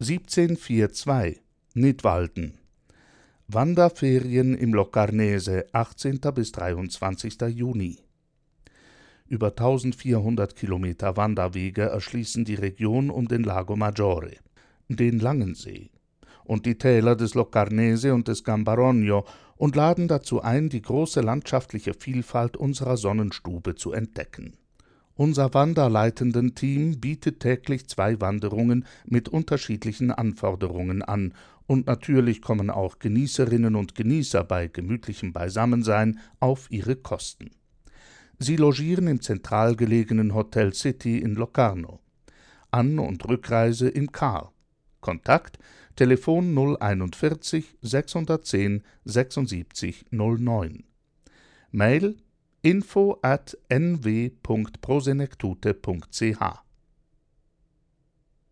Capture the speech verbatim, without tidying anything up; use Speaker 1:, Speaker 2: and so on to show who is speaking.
Speaker 1: siebzehnhundertzweiundvierzig Nidwalden. Wanderferien im Locarnese, achtzehnter bis dreiundzwanzigster Juni. Über eintausendvierhundert Kilometer Wanderwege erschließen die Region um den Lago Maggiore, den Langen See, und die Täler des Locarnese und des Gambarogno und laden dazu ein, die große landschaftliche Vielfalt unserer Sonnenstube zu entdecken. Unser Wanderleitenden-Team bietet täglich zwei Wanderungen mit unterschiedlichen Anforderungen an, und natürlich kommen auch Genießerinnen und Genießer bei gemütlichem Beisammensein auf ihre Kosten. Sie logieren im zentral gelegenen Hotel City in Locarno. An- und Rückreise im Car. Kontakt: Telefon null einundvierzig sechshundertzehn sechsundsiebzig null neun. Mail: info at n w punkt prosenectute punkt c h.